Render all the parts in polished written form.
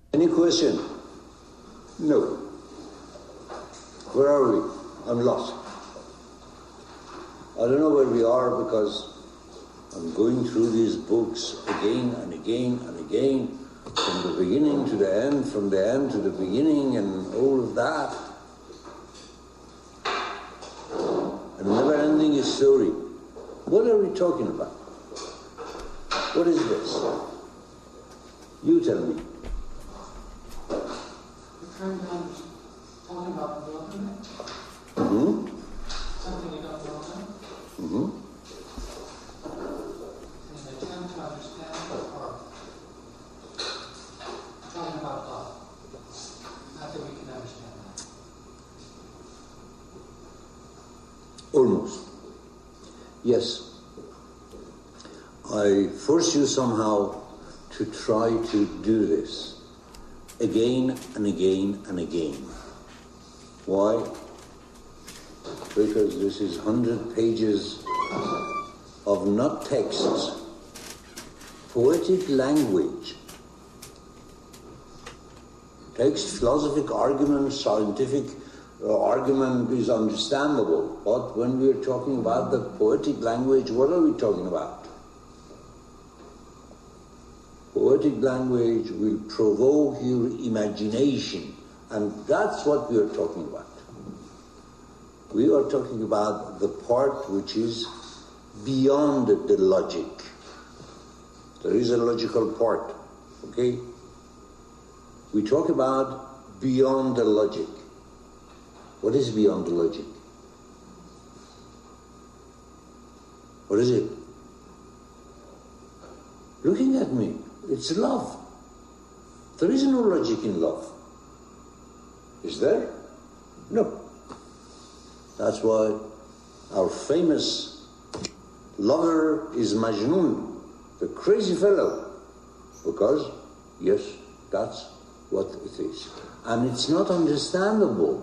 Any question? No. Where are we? I'm lost. I don't know where we are because I'm going through these books again and again and again, from the beginning to the end, from the end to the beginning, and all of that. A never-ending story. What are we talking about? What is this? You tell me. We're trying to talk about development. Mm-hmm. Something you don't know about. Mm-hmm. In an attempt to understand or talking about love. Not that we can understand that. Almost. Yes. I force you somehow to try to do this again and again and again. Why? Because this is 100 pages of not texts, poetic language. Text, philosophic argument, scientific argument is understandable, but when we're talking about the poetic language, what are we talking about? Poetic language will provoke your imagination, and that's what we are talking about. We are talking about the part which is beyond the logic. There is a logical part, okay? We talk about beyond the logic. What is beyond the logic? What is it? Looking at me, it's love. There is no logic in love. Is there? No. That's why our famous lover is Majnun, the crazy fellow. Because, yes, that's what it is. And it's not understandable.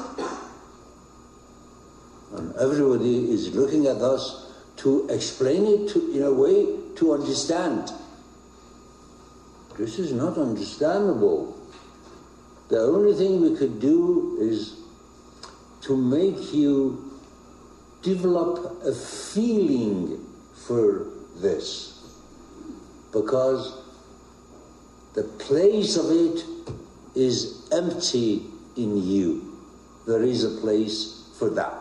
And everybody is looking at us to explain it in a way to understand. This is not understandable. The only thing we could do is to make you develop a feeling for this. Because the place of it is empty in you. There is a place for that.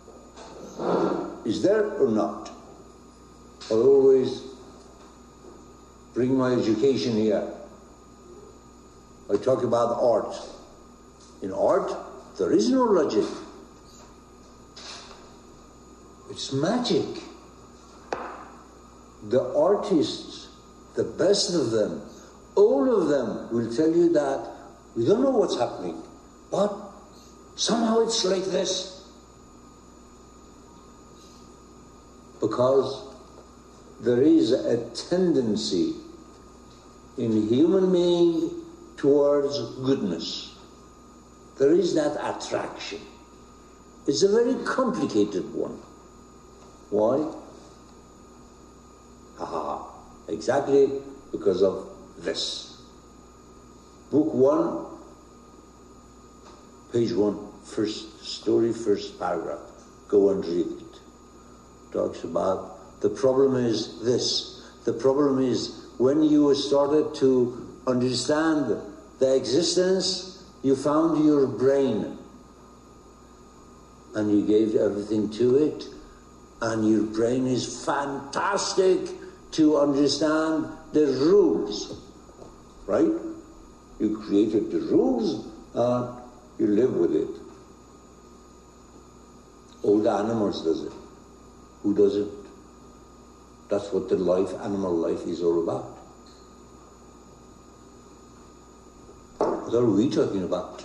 Is there or not? I always bring my education here. I talk about art. In art, there is no logic. It's magic. The artists, the best of them, all of them will tell you that we don't know what's happening, but somehow it's like this. Because there is a tendency in human being towards goodness. There is that attraction. It's a very complicated one. Why? Exactly because of this. Book 1, page 1, first story, first paragraph. Go and read it. Talks about the problem is this. The problem is when you started to understand the existence, you found your brain and you gave everything to it, and your brain is fantastic to understand the rules, right? You created the rules and you live with it. All the animals does it. Who doesn't? That's what the life, animal life is all about. What are we talking about?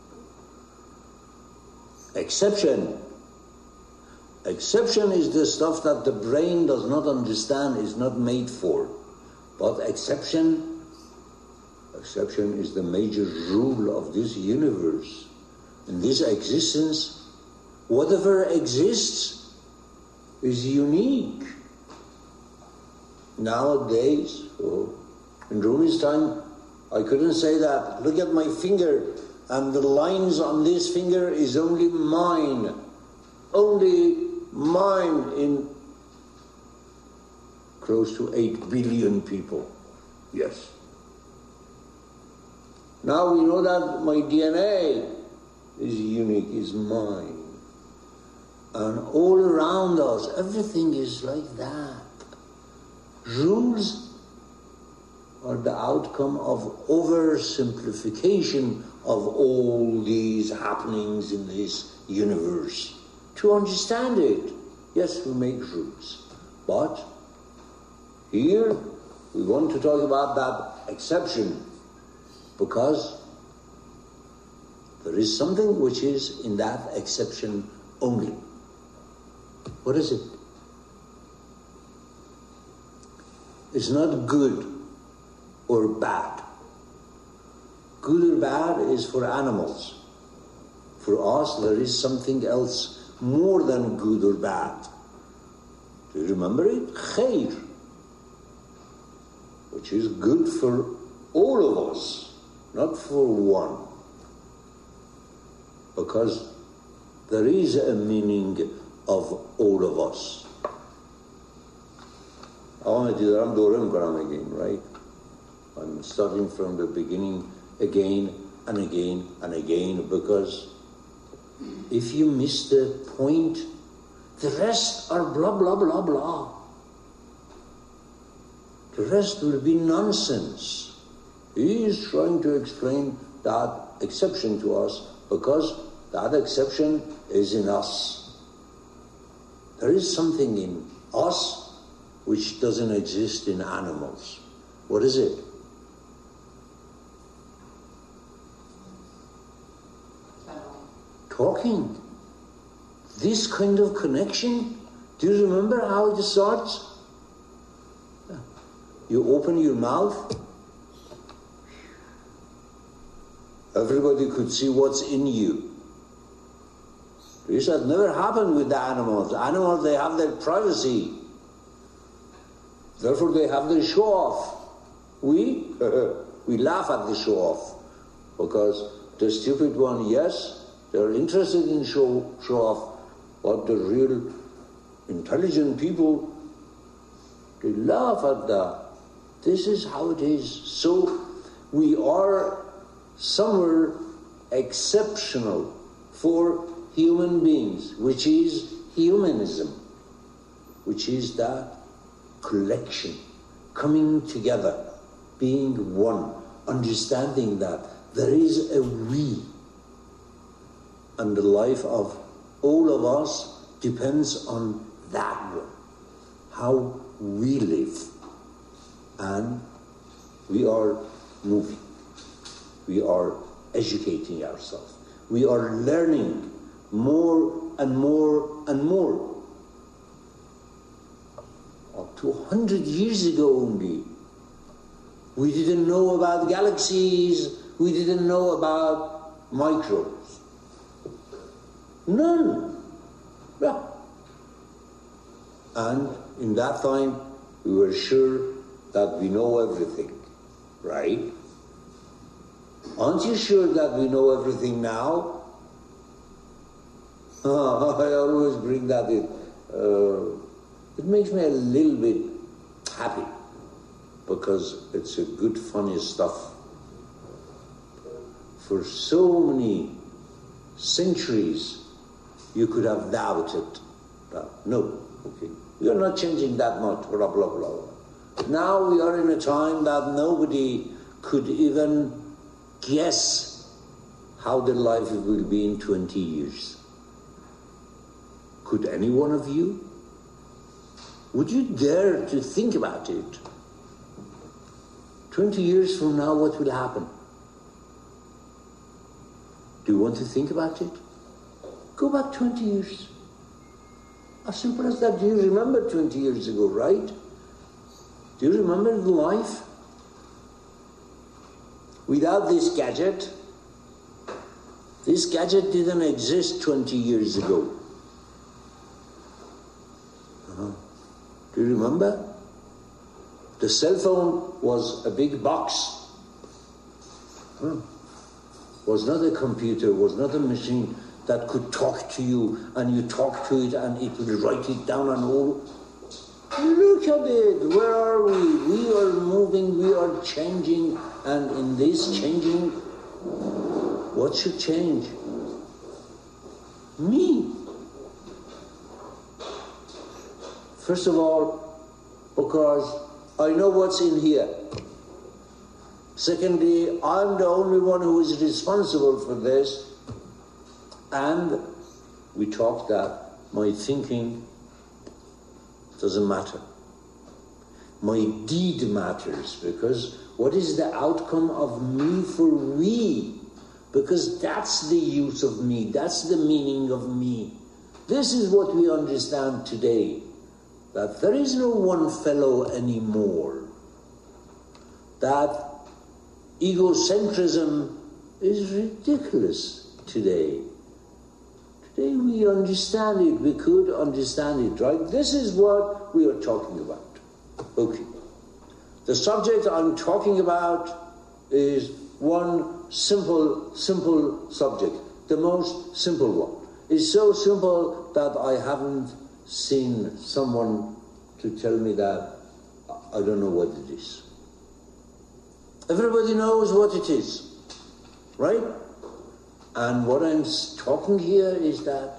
Exception. Exception is the stuff that the brain does not understand, is not made for. But exception is the major rule of this universe. In this existence, whatever exists is unique. Nowadays, in Rumi's time, I couldn't say that. Look at my finger, and the lines on this finger is only mine. Only mine in close to 8 billion people. Yes. Now we know that my DNA is unique, is mine. And all around us, everything is like that. Rules are the outcome of oversimplification of all these happenings in this universe. To understand it, yes, we make rules. But here we want to talk about that exception, because there is something which is in that exception only. What is it? It's not good or bad. Good or bad is for animals. For us, there is something else more than good or bad. Do you remember it? Khair, which is good for all of us, not for one. Because there is a meaning of all of us. I'm again, right? I'm starting from the beginning again and again and again, because if you miss the point, the rest are blah, blah, blah, blah. The rest will be nonsense. He is trying to explain that exception to us, because that exception is in us. There is something in us which doesn't exist in animals. What is it? Talking. This kind of connection. Do you remember how it starts? You open your mouth. Everybody could see what's in you. This had never happened with the animals. Animals, they have their privacy. Therefore, they have their show-off. We laugh at the show-off, because the stupid one, yes, they're interested in show-off, but the real intelligent people, they laugh at that. This is how it is. So we are somewhere exceptional for human beings, which is humanism, which is that collection, coming together, being one, understanding that there is a we, and the life of all of us depends on that one, how we live. And we are moving, we are educating ourselves, we are learning more and more and more. Up to 100 years ago only, we didn't know about galaxies, we didn't know about microbes. None. Yeah. And in that time, we were sure that we know everything, right? Aren't you sure that we know everything now? I always bring that in. It makes me a little bit happy, because it's a good, funny stuff. For so many centuries, you could have doubted that. No, okay, we are not changing that much, blah, blah, blah. Now we are in a time that nobody could even guess how their life will be in 20 years. Could any one of you? Would you dare to think about it? 20 years from now, what will happen? Do you want to think about it? Go back 20 years. As simple as that. Do you remember 20 years ago, right? Do you remember the life? Without this gadget didn't exist 20 years ago. Do you remember? The cell phone was a big box, Was not a computer, was not a machine that could talk to you and you talk to it and it will write it down and all. Look at it, where are we? We are moving, we are changing, and in this changing, what should change? Me. First of all, because I know what's in here. Secondly, I'm the only one who is responsible for this. And we talked that my thinking doesn't matter. My deed matters, because what is the outcome of me for we? Because that's the use of me, that's the meaning of me. This is what we understand today, that there is no one fellow anymore, that egocentrism is ridiculous today. Today we understand it, we could understand it, right? This is what we are talking about. Okay. The subject I'm talking about is one simple subject, the most simple one. It's so simple that I haven't seen someone to tell me that I don't know what it is. Everybody knows what it is, right? And what I'm talking here is that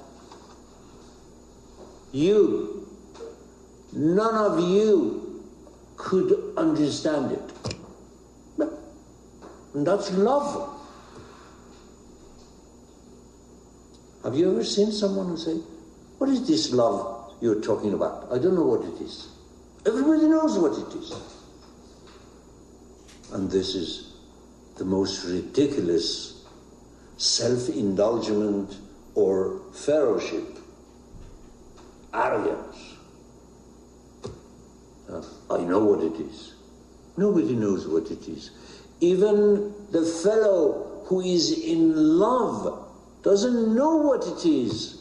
you, none of you could understand it. And that's love. Have you ever seen someone who say, what is this love you're talking about? I don't know what it is. Everybody knows what it is. And this is the most ridiculous self-indulgence or fellowship, arrogance. I know what it is. Nobody knows what it is. Even the fellow who is in love doesn't know what it is.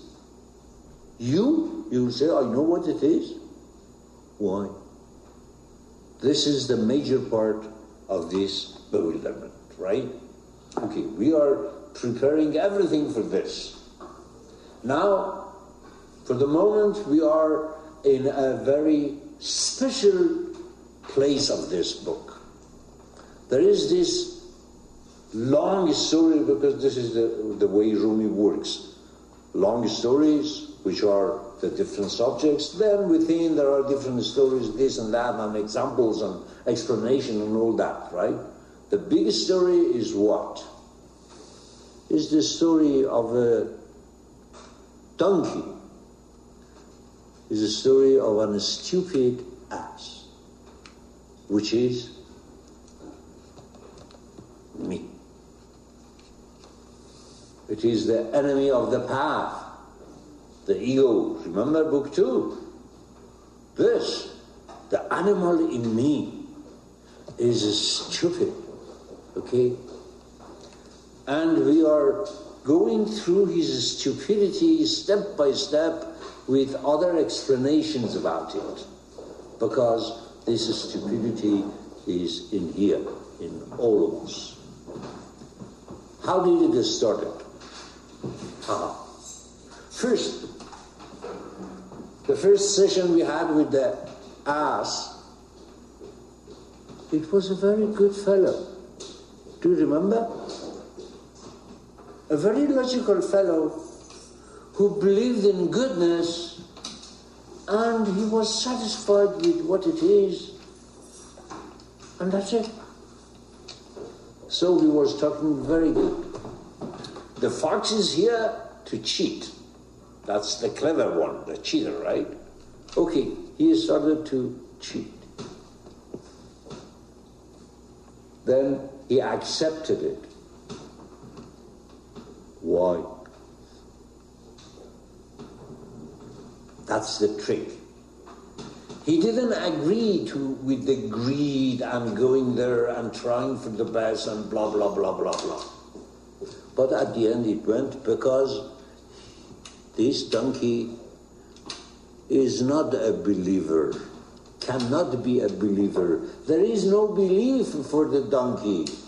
You say, I know what it is. Why? This is the major part of this bewilderment, right? Okay, we are preparing everything for this. Now, for the moment, we are in a very special place of this book. There is this long story, because this is the way Rumi works. Long stories, which are the different subjects. Then within there are different stories, this and that, and examples and explanation and all that, right? The big story is what? Is the story of a donkey. Is a story of a stupid ass, which is me. It is the enemy of the path, the ego. Remember book 2? This, the animal in me, is stupid, okay? And we are going through his stupidity step by step with other explanations about it, because this stupidity is in here, in all of us. How did it get started? First, the first session we had with the ass, it was a very good fellow. Do you remember? A very logical fellow who believed in goodness, and he was satisfied with what it is, and that's it. So he was talking very good. The fox is here to cheat. That's the clever one, the cheater, right? Okay, he started to cheat. Then he accepted it. Why? That's the trick. He didn't agree with the greed and going there and trying for the best and blah, blah, blah, blah, blah. But at the end it went, because this donkey is not a believer, cannot be a believer. There is no belief for the donkey.